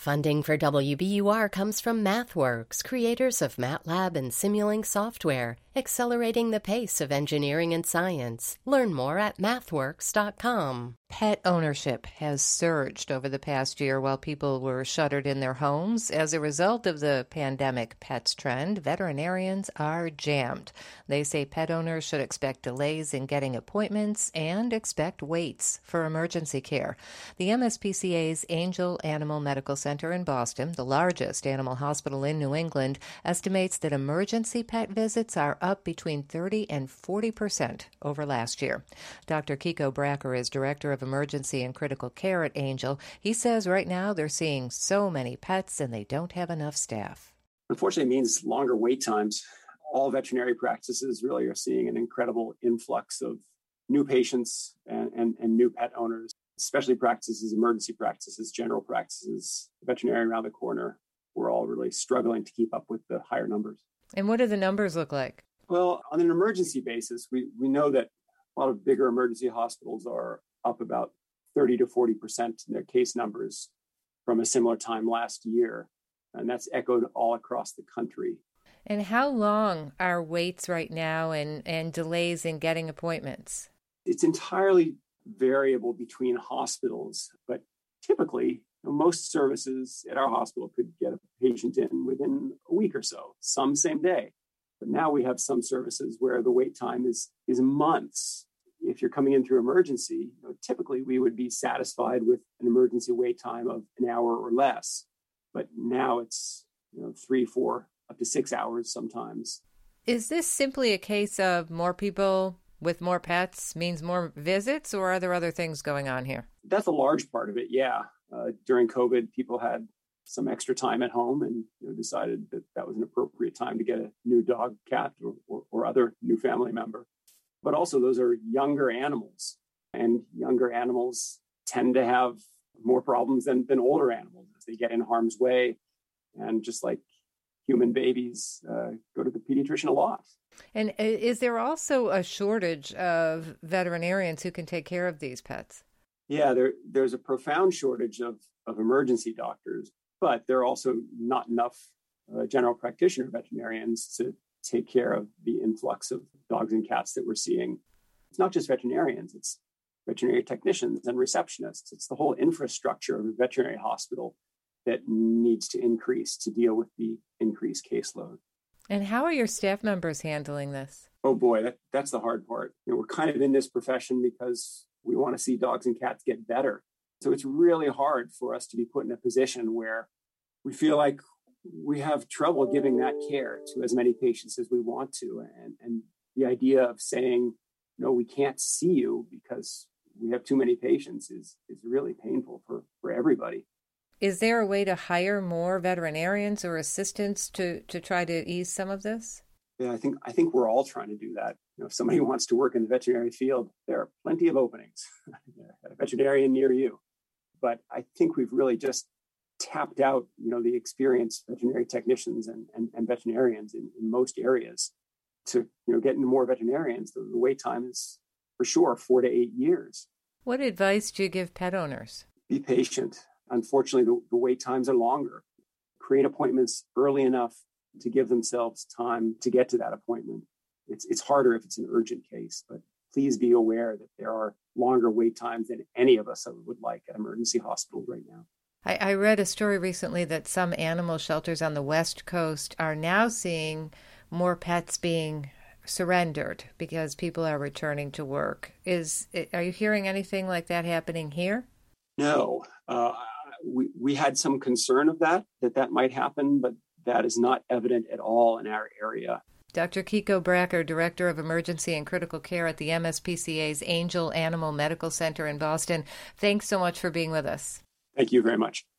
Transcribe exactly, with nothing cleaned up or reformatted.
Funding for W B U R comes from MathWorks, creators of MATLAB and Simulink software, accelerating the pace of engineering and science. Learn more at mathworks dot com. Pet ownership has surged over the past year while people were shuttered in their homes. As a result of the pandemic pets trend, veterinarians are jammed. They say pet owners should expect delays in getting appointments and expect waits for emergency care. The M S P C A's Angel Animal Medical Center in Boston, the largest animal hospital in New England, estimates that emergency pet visits are up between thirty and forty percent over last year. Doctor Kiko Bracker is director of emergency and critical care at Angel. He says right now they're seeing so many pets and they don't have enough staff. Unfortunately, it means longer wait times. All veterinary practices really are seeing an incredible influx of new patients and, and, and new pet owners, especially practices, emergency practices, general practices, veterinarian around the corner. We're all really struggling to keep up with the higher numbers. And what do the numbers look like? Well, on an emergency basis, we, we know that a lot of bigger emergency hospitals are up about thirty to forty percent in their case numbers from a similar time last year. And that's echoed all across the country. And how long are waits right now and, and delays in getting appointments? It's entirely variable between hospitals, but typically, you know, most services at our hospital could get a patient in within a week or so, some same day. But now we have some services where the wait time is, is months. If you're coming in through emergency, you know, typically we would be satisfied with an emergency wait time of an hour or less. But now it's, you know, three, four, up to six hours sometimes. Is this simply a case of more people with more pets means more visits, or are there other things going on here? That's a large part of it, yeah. Uh, during COVID, people had some extra time at home and, you know, decided that that was an appropriate time to get a new dog, cat, or, or, or other new family member. But also those are younger animals, and younger animals tend to have more problems than, than older animals as they get in harm's way. And just like human babies, uh, go to the pediatrician a lot. And is there also a shortage of veterinarians who can take care of these pets? Yeah, there, there's a profound shortage of, of emergency doctors, but there are also not enough uh, general practitioner veterinarians to take care of the influx of dogs and cats that we're seeing. It's not just veterinarians, it's veterinary technicians and receptionists. It's the whole infrastructure of a veterinary hospital that needs to increase to deal with the increased caseload. And how are your staff members handling this? Oh boy, that, that's the hard part. You know, we're kind of in this profession because we want to see dogs and cats get better. So it's really hard for us to be put in a position where we feel like we have trouble giving that care to as many patients as we want to. And, and the idea of saying, no, we can't see you because we have too many patients is, is really painful for, for everybody. Is there a way to hire more veterinarians or assistants to, to try to ease some of this? Yeah, I think I think we're all trying to do that. You know, if somebody wants to work in the veterinary field, there are plenty of openings at a veterinarian near you. But I think we've really just tapped out, you know, the experienced veterinary technicians and, and, and veterinarians in, in most areas. To, you know, get into more veterinarians, the, the wait time is for sure four to eight years. What advice do you give pet owners? Be patient. Unfortunately, the, the wait times are longer. Create appointments early enough to give themselves time to get to that appointment. It's it's harder if it's an urgent case, but please be aware that there are longer wait times than any of us would like at emergency hospitals right now. I, I read a story recently that some animal shelters on the West Coast are now seeing more pets being surrendered because people are returning to work. Is are you hearing anything like that happening here? No. Uh, we, we had some concern of that, that that might happen, but that is not evident at all in our area. Doctor Kiko Bracker, Director of Emergency and Critical Care at the M S P C A's Angel Animal Medical Center in Boston. Thanks so much for being with us. Thank you very much.